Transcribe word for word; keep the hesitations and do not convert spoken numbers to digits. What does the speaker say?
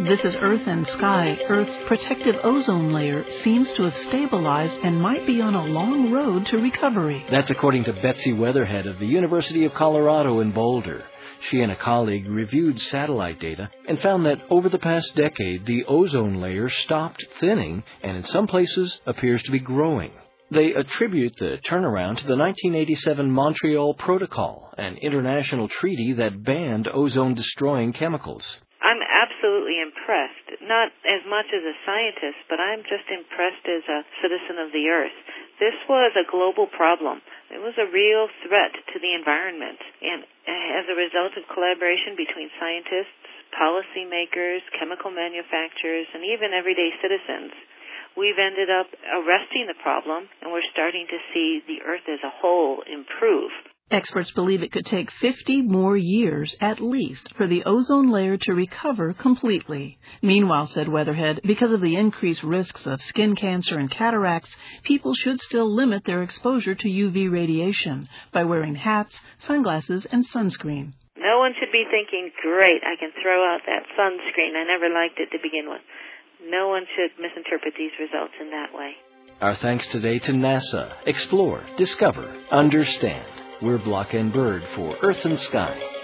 This is Earth and Sky. Earth's protective ozone layer seems to have stabilized and might be on a long road to recovery. That's according to Betsy Weatherhead of the University of Colorado in Boulder. She and a colleague reviewed satellite data and found that over the past decade, the ozone layer stopped thinning and in some places appears to be growing. They attribute the turnaround to the nineteen eighty-seven Montreal Protocol, an international treaty that banned ozone-destroying chemicals. I'm absolutely impressed, not as much as a scientist, but I'm just impressed as a citizen of the Earth. This was a global problem. It was a real threat to the environment. And as a result of collaboration between scientists, policymakers, chemical manufacturers, and even everyday citizens, we've ended up arresting the problem, and we're starting to see the Earth as a whole improve. Experts believe it could take fifty more years at least for the ozone layer to recover completely. Meanwhile, said Weatherhead, because of the increased risks of skin cancer and cataracts, people should still limit their exposure to U V radiation by wearing hats, sunglasses, and sunscreen. No one should be thinking, great, I can throw out that sunscreen. I never liked it to begin with. No one should misinterpret these results in that way. Our thanks today to NASA. Explore, discover, understand. We're Block and Bird for Earth and Sky.